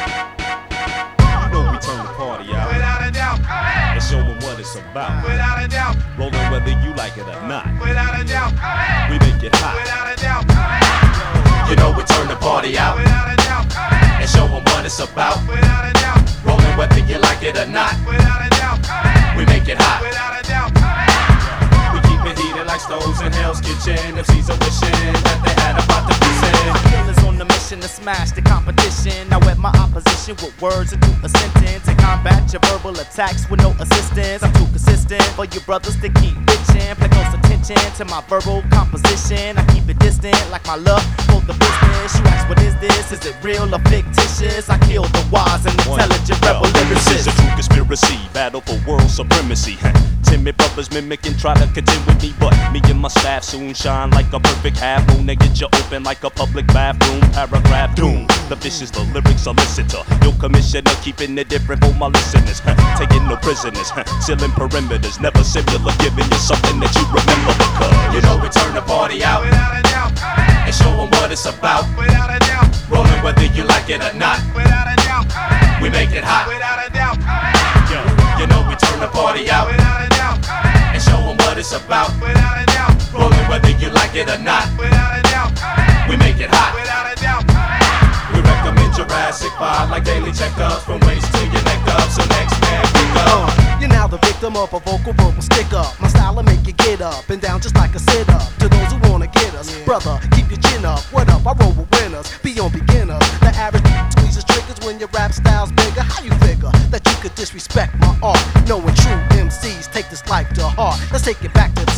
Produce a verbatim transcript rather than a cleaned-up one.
You know we turn the party out Without a doubt. and show them what it's about. Without a doubt. Rolling whether you like it or not. Without a doubt. We make it hot. Without a doubt. You know we turn the party out Without a doubt. and show them what it's about. Without a doubt. Rolling whether you like it or not. Without a doubt. We make it hot. Without a doubt. We keep it heated like stoves in Hell's Kitchen. M Cs are wishing that they had a pot to piss in. Killers on the mission to smash the competition. I wet my opposition with words into a sentence and combat your verbal attacks with no assistance. I'm too consistent for you brothers to keep bitching. Pay close attention to my verbal composition. I keep it distant like my love for the business. You ask, what is this? Is it real or fictitious? I kill the wise and intelligent rebel This is lyricists. a true conspiracy, battle for world supremacy. Timid brothers mimicking, try to contend with me, but me and my staff soon shine like a perfect half moon. They get you open like a public bathroom. Paragraph doom. The vicious, the lyrics solicitor. Your commissioner keeping it different for my listeners. Taking no prisoners, sealing perimeters. Never similar, giving you something that you remember because You know we turn the party out Without a doubt. and show them what it's about. Without a doubt. Rolling whether you like it or not. Without a doubt. We make it hot. Without a doubt. You know we turn the party out Without a doubt. and show them what it's about. Without a doubt. Rolling whether you like it or not. Without a doubt. We make it hot. Without a doubt. We recommend Jurassic Five like daily checkups from waist to your neck up. So next man pick up. Uh, you're now the victim of a vocal verbal stick up. My style will make you get up and down just like a sit up. To those who wanna get us, brother, keep your chin up. What up? I roll with winners, beyond beginners. The average squeezes triggers when your rap style's bigger. How you figure that you could disrespect my art? Knowing true M Cs take this life to heart. Let's take it back to the